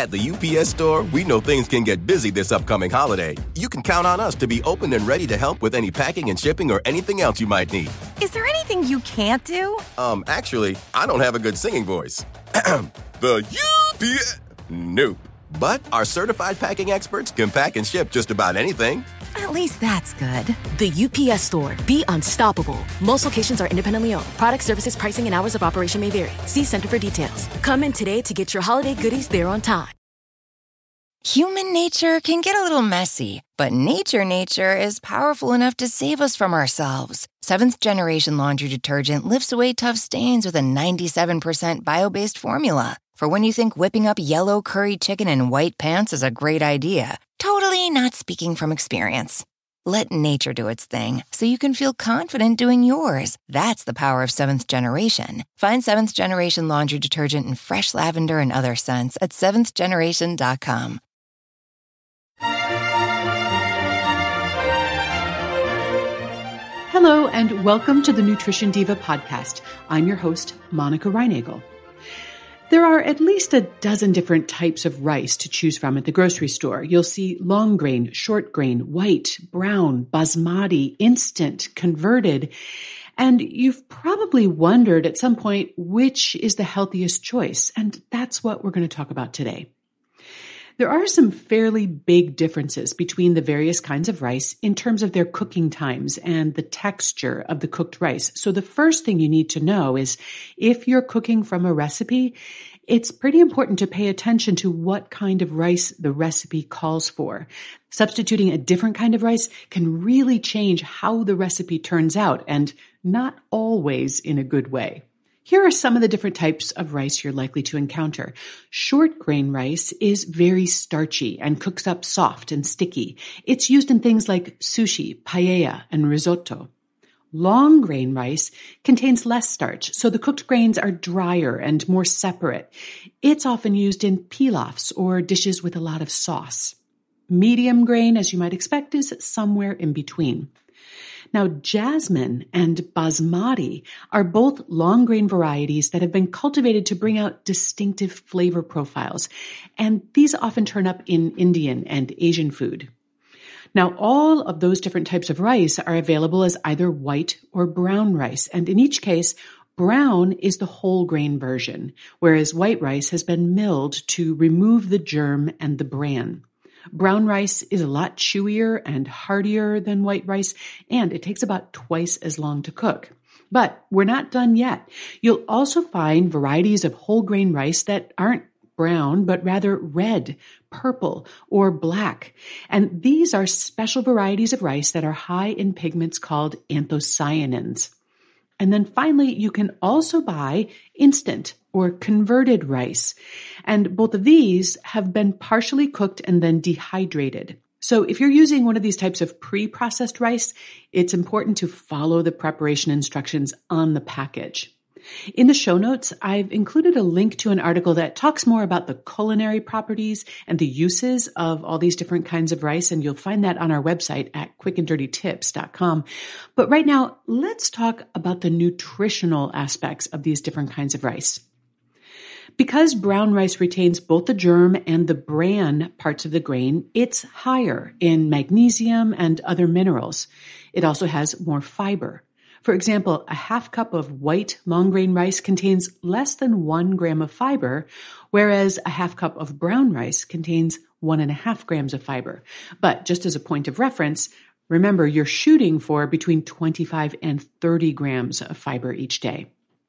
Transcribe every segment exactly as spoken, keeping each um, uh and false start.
At the U P S Store, we know things can get busy this upcoming holiday. You can count on us to be open and ready to help with any packing and shipping or anything else you might need. Is there anything you can't do? Um, actually, I don't have a good singing voice. The U P S... Nope. But our certified packing experts can pack and ship just about anything. At least that's good. The U P S Store. Be unstoppable. Most locations are independently owned. Product, services, pricing, and hours of operation may vary. See Center for details. Come in today to get your holiday goodies there on time. Human nature can get a little messy, but nature nature is powerful enough to save us from ourselves. Seventh Generation Laundry Detergent lifts away tough stains with a ninety-seven percent bio-based formula. For when you think whipping up yellow curry chicken in white pants is a great idea. Totally not speaking from experience. Let nature do its thing so you can feel confident doing yours. That's the power of Seventh Generation. Find Seventh Generation Laundry Detergent in fresh lavender and other scents at seventh generation dot com. Hello, and welcome to the Nutrition Diva podcast. I'm your host, Monica Reinagel. There are at least a dozen different types of rice to choose from at the grocery store. You'll see long grain, short grain, white, brown, basmati, instant, converted. And you've probably wondered at some point which is the healthiest choice. And that's what we're going to talk about today. There are some fairly big differences between the various kinds of rice in terms of their cooking times and the texture of the cooked rice. So the first thing you need to know is if you're cooking from a recipe, it's pretty important to pay attention to what kind of rice the recipe calls for. Substituting a different kind of rice can really change how the recipe turns out, and not always in a good way. Here are some of the different types of rice you're likely to encounter. Short grain rice is very starchy and cooks up soft and sticky. It's used in things like sushi, paella, and risotto. Long grain rice contains less starch, so the cooked grains are drier and more separate. It's often used in pilafs or dishes with a lot of sauce. Medium grain, as you might expect, is somewhere in between. Now, jasmine and basmati are both long grain varieties that have been cultivated to bring out distinctive flavor profiles, and these often turn up in Indian and Asian food. Now, all of those different types of rice are available as either white or brown rice, and in each case, brown is the whole grain version, whereas white rice has been milled to remove the germ and the bran. Brown rice is a lot chewier and heartier than white rice, and it takes about twice as long to cook. But we're not done yet. You'll also find varieties of whole grain rice that aren't brown, but rather red, purple, or black. And these are special varieties of rice that are high in pigments called anthocyanins. And then finally, you can also buy instant or converted rice. And both of these have been partially cooked and then dehydrated. So if you're using one of these types of pre-processed rice, it's important to follow the preparation instructions on the package. In the show notes, I've included a link to an article that talks more about the culinary properties and the uses of all these different kinds of rice, and you'll find that on our website at quick and dirty tips dot com. But right now, let's talk about the nutritional aspects of these different kinds of rice. Because brown rice retains both the germ and the bran parts of the grain, it's higher in magnesium and other minerals. It also has more fiber. For example, a half cup of white long grain rice contains less than one gram of fiber, whereas a half cup of brown rice contains one and a half grams of fiber. But just as a point of reference, remember you're shooting for between twenty-five and thirty grams of fiber each day.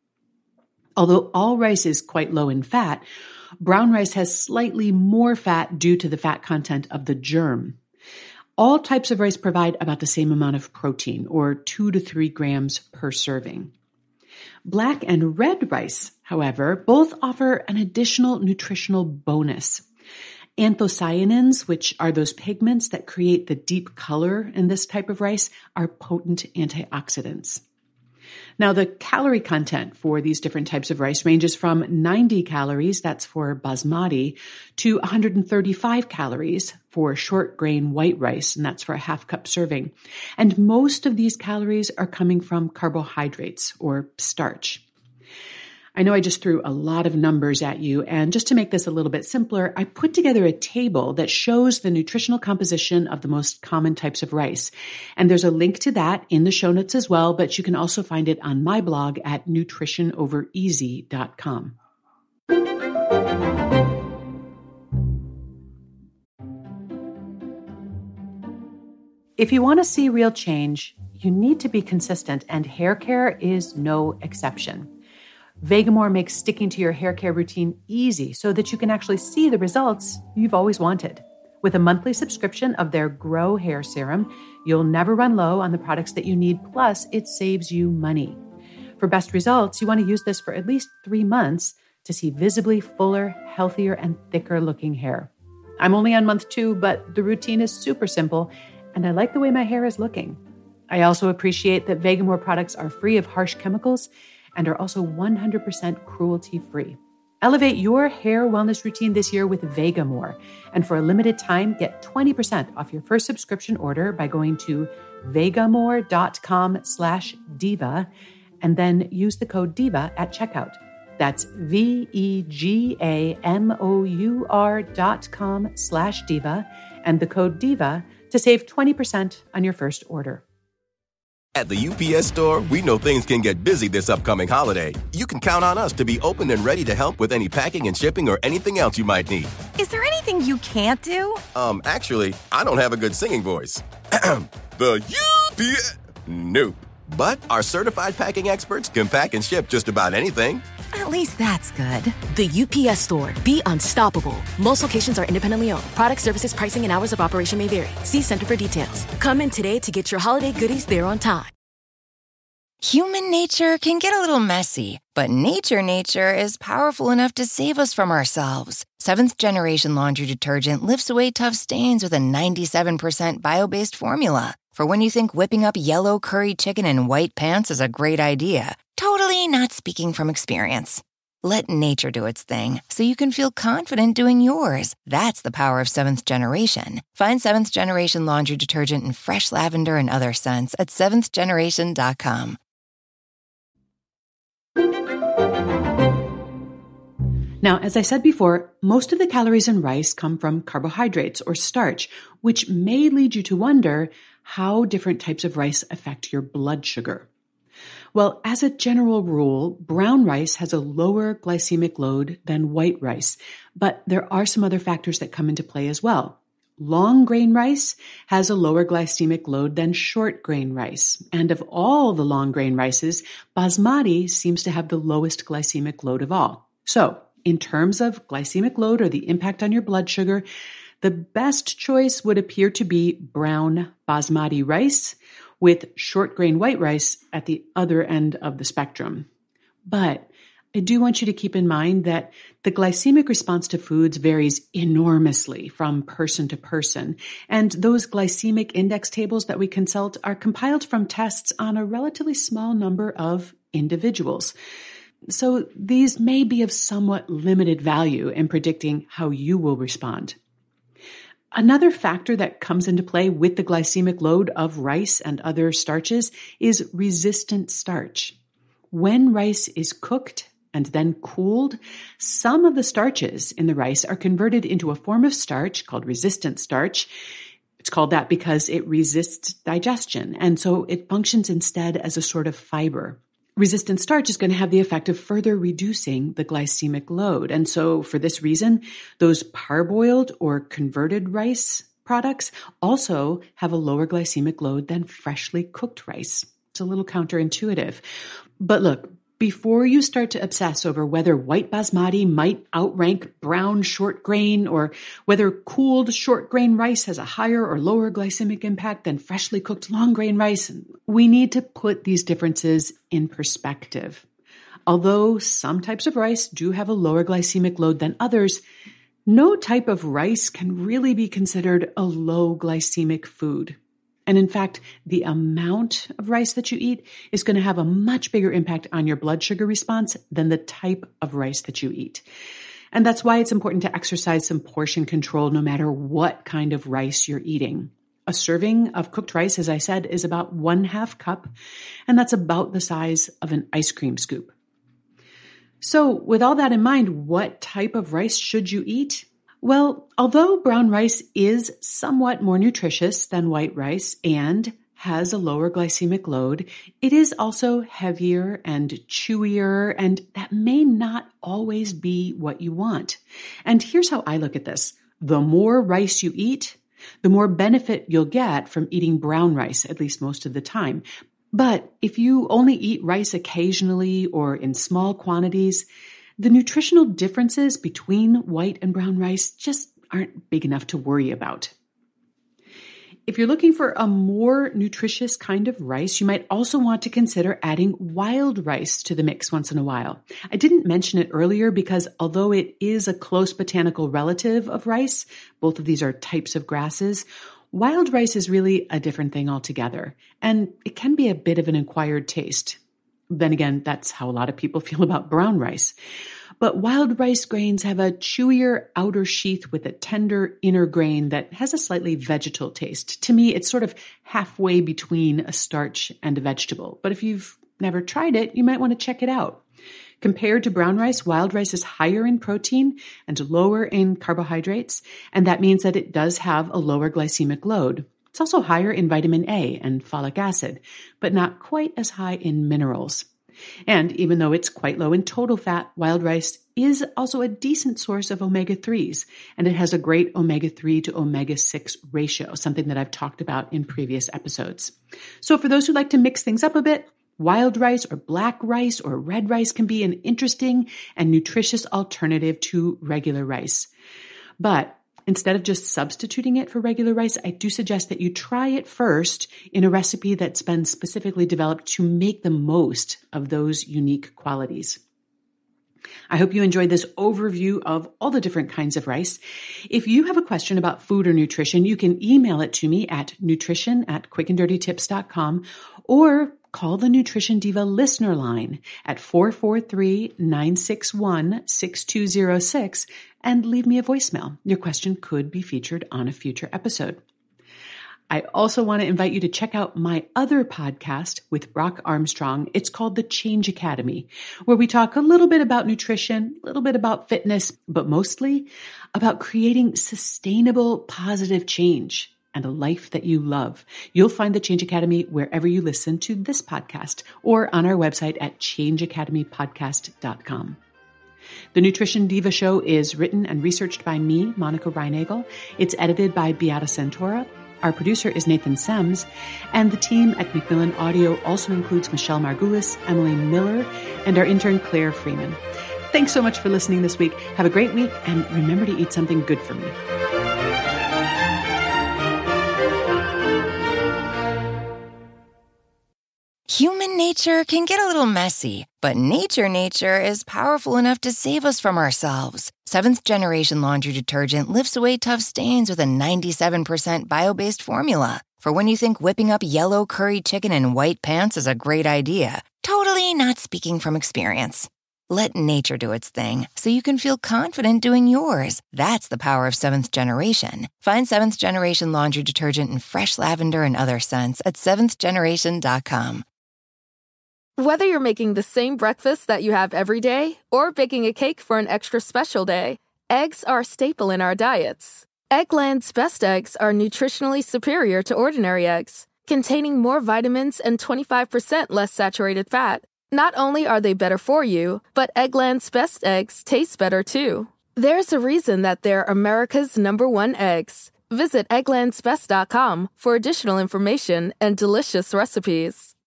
Although all rice is quite low in fat, brown rice has slightly more fat due to the fat content of the germ. All types of rice provide about the same amount of protein, or two to three grams per serving. Black and red rice, however, both offer an additional nutritional bonus. Anthocyanins, which are those pigments that create the deep color in this type of rice, are potent antioxidants. Now, the calorie content for these different types of rice ranges from ninety calories, that's for basmati, to one hundred thirty-five calories for short grain white rice, and that's for a half cup serving. And most of these calories are coming from carbohydrates or starch. I know I just threw a lot of numbers at you, and just to make this a little bit simpler, I put together a table that shows the nutritional composition of the most common types of rice. And there's a link to that in the show notes as well, but you can also find it on my blog at nutrition over easy dot com. If you want to see real change, you need to be consistent, and hair care is no exception. Vegamour makes sticking to your hair care routine easy so that you can actually see the results you've always wanted. With a monthly subscription of their Grow Hair Serum, you'll never run low on the products that you need, plus it saves you money. For best results, you want to use this for at least three months to see visibly fuller, healthier, and thicker looking hair. I'm only on month two, but the routine is super simple, and I like the way my hair is looking. I also appreciate that Vegamour products are free of harsh chemicals and are also one hundred percent cruelty-free. Elevate your hair wellness routine this year with Vegamour. And for a limited time, get twenty percent off your first subscription order by going to vegamour.com slash diva and then use the code DIVA at checkout. That's V-E-G-A-M-O-U-R dot com slash diva and the code DIVA to save twenty percent on your first order. At the U P S Store, we know things can get busy this upcoming holiday. You can count on us to be open and ready to help with any packing and shipping or anything else you might need. Is there anything you can't do? Um, actually, I don't have a good singing voice. The U P S... Nope. But our certified packing experts can pack and ship just about anything. At least that's good. The U P S Store. Be unstoppable. Most locations are independently owned. Product, services, pricing, and hours of operation may vary. See Center for details. Come in today to get your holiday goodies there on time. Human nature can get a little messy, but nature nature is powerful enough to save us from ourselves. Seventh Generation Laundry Detergent lifts away tough stains with a ninety-seven percent bio-based formula. For when you think whipping up yellow curry chicken in white pants is a great idea. Totally not speaking from experience. Let nature do its thing so you can feel confident doing yours. That's the power of Seventh Generation. Find Seventh Generation Laundry Detergent in fresh lavender and other scents at seventh generation dot com. Now, as I said before, most of the calories in rice come from carbohydrates or starch, which may lead you to wonder how different types of rice affect your blood sugar. Well, as a general rule, brown rice has a lower glycemic load than white rice, but there are some other factors that come into play as well. Long grain rice has a lower glycemic load than short grain rice, and of all the long grain rices, basmati seems to have the lowest glycemic load of all. So, in terms of glycemic load or the impact on your blood sugar, the best choice would appear to be brown basmati rice, with short grain white rice at the other end of the spectrum. But I do want you to keep in mind that the glycemic response to foods varies enormously from person to person, and those glycemic index tables that we consult are compiled from tests on a relatively small number of individuals. So these may be of somewhat limited value in predicting how you will respond. Another factor that comes into play with the glycemic load of rice and other starches is resistant starch. When rice is cooked and then cooled, some of the starches in the rice are converted into a form of starch called resistant starch. It's called that because it resists digestion, and so it functions instead as a sort of fiber. Resistant starch is going to have the effect of further reducing the glycemic load. And so for this reason, those parboiled or converted rice products also have a lower glycemic load than freshly cooked rice. It's a little counterintuitive. But look, before you start to obsess over whether white basmati might outrank brown short grain or whether cooled short grain rice has a higher or lower glycemic impact than freshly cooked long grain rice, we need to put these differences in perspective. Although some types of rice do have a lower glycemic load than others, no type of rice can really be considered a low glycemic food. And in fact, the amount of rice that you eat is going to have a much bigger impact on your blood sugar response than the type of rice that you eat. And that's why it's important to exercise some portion control no matter what kind of rice you're eating. A serving of cooked rice, as I said, is about one half cup, and that's about the size of an ice cream scoop. So with all that in mind, what type of rice should you eat? Well, although brown rice is somewhat more nutritious than white rice and has a lower glycemic load, it is also heavier and chewier, and that may not always be what you want. And here's how I look at this. The more rice you eat, the more benefit you'll get from eating brown rice, at least most of the time. But if you only eat rice occasionally or in small quantities, the nutritional differences between white and brown rice just aren't big enough to worry about. If you're looking for a more nutritious kind of rice, you might also want to consider adding wild rice to the mix once in a while. I didn't mention it earlier because although it is a close botanical relative of rice, both of these are types of grasses, wild rice is really a different thing altogether, and it can be a bit of an acquired taste. Then again, that's how a lot of people feel about brown rice. But wild rice grains have a chewier outer sheath with a tender inner grain that has a slightly vegetal taste. To me, it's sort of halfway between a starch and a vegetable. But if you've never tried it, you might want to check it out. Compared to brown rice, wild rice is higher in protein and lower in carbohydrates, and that means that it does have a lower glycemic load. It's also higher in vitamin A and folic acid, but not quite as high in minerals. And even though it's quite low in total fat, wild rice is also a decent source of omega threes, and it has a great omega three to omega six ratio, something that I've talked about in previous episodes. So for those who like to mix things up a bit, wild rice or black rice or red rice can be an interesting and nutritious alternative to regular rice. But instead of just substituting it for regular rice, I do suggest that you try it first in a recipe that's been specifically developed to make the most of those unique qualities. I hope you enjoyed this overview of all the different kinds of rice. If you have a question about food or nutrition, you can email it to me at nutrition at quick and dirty tips dot com or call the Nutrition Diva listener line at four four three, nine six one, six two zero six and leave me a voicemail. Your question could be featured on a future episode. I also want to invite you to check out my other podcast with Brock Armstrong. It's called The Change Academy, where we talk a little bit about nutrition, a little bit about fitness, but mostly about creating sustainable, positive change and a life that you love. You'll find the Change Academy wherever you listen to this podcast or on our website at change academy podcast dot com. The Nutrition Diva Show is written and researched by me, Monica Reinagel. It's edited by Beata Santora. Our producer is Nathan Sems, and the team at Macmillan Audio also includes Michelle Margulis, Emily Miller, and our intern Claire Freeman. Thanks so much for listening this week. Have a great week, and remember to eat something good for me. Human nature can get a little messy, but nature nature is powerful enough to save us from ourselves. Seventh Generation Laundry Detergent lifts away tough stains with a ninety-seven percent bio-based formula. For when you think whipping up yellow curry chicken in white pants is a great idea, totally not speaking from experience. Let nature do its thing so you can feel confident doing yours. That's the power of Seventh Generation. Find Seventh Generation Laundry Detergent in fresh lavender and other scents at seventh generation dot com. Whether you're making the same breakfast that you have every day or baking a cake for an extra special day, eggs are a staple in our diets. Eggland's Best Eggs are nutritionally superior to ordinary eggs, containing more vitamins and twenty-five percent less saturated fat. Not only are they better for you, but Eggland's Best Eggs taste better too. There's a reason that they're America's number one eggs. Visit egglands best dot com for additional information and delicious recipes.